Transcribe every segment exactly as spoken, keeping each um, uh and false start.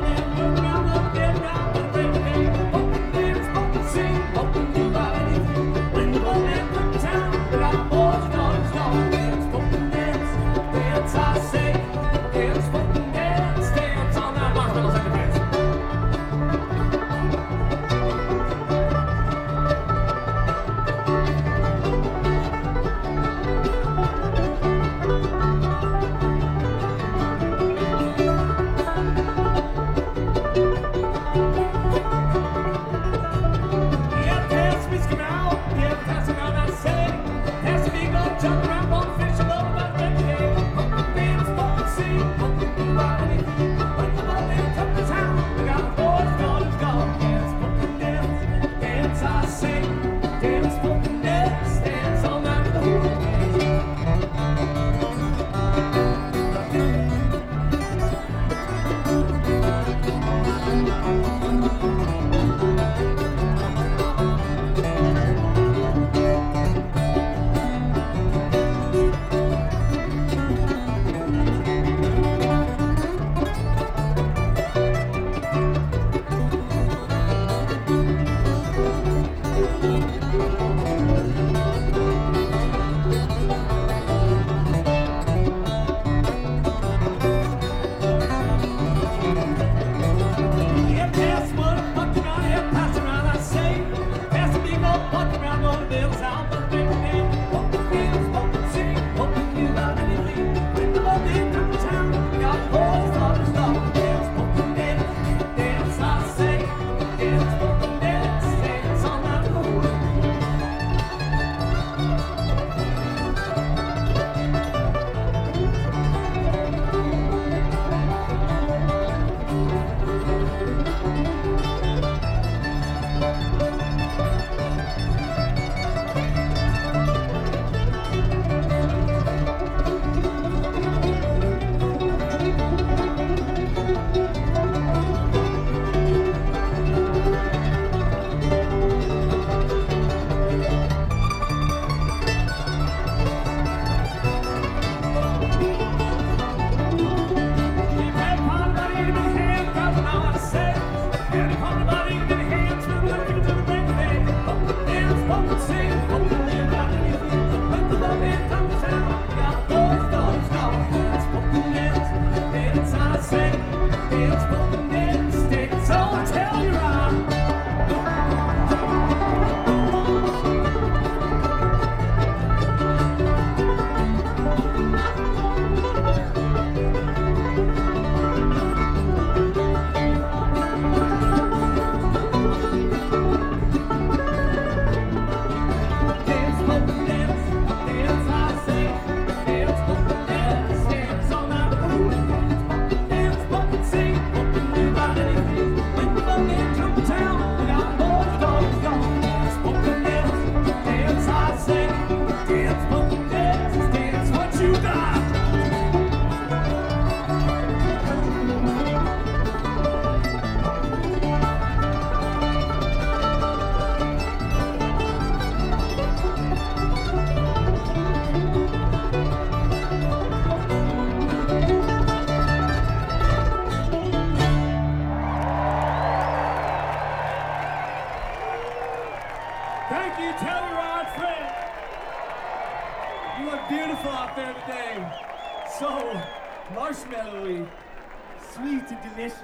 Marshmallowy, sweet and delicious.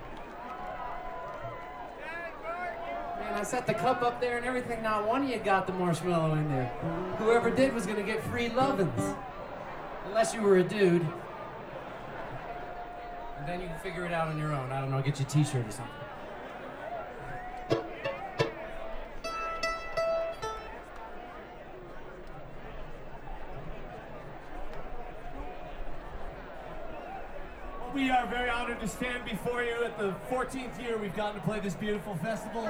Man, I set the cup up there and everything, not one of you got the marshmallow in there. Whoever did was gonna get free lovin's. Unless you were a dude. And then you can figure it out on your own. I don't know, get you a t-shirt or something. We are very honored to stand before you at the fourteenth year we've gotten to play this beautiful festival.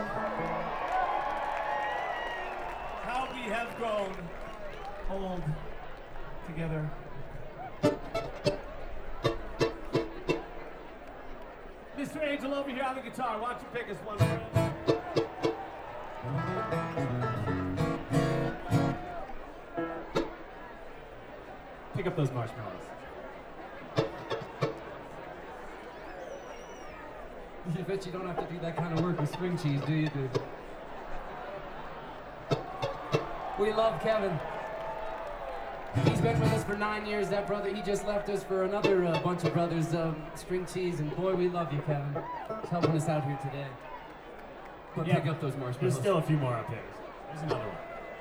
How we have grown old together. Mister Angel over here on the guitar, why don't you pick us one, friend? Pick up those marshmallows. You bet you don't have to do that kind of work with string cheese, do you, dude? We love Kevin. He's been with us for nine years. That brother, he just left us for another uh, bunch of brothers, um, string cheese, and boy, we love you, Kevin. He's helping us out here today. But Yeah, pick up those marshmallows. There's still a few more up here. There's another one.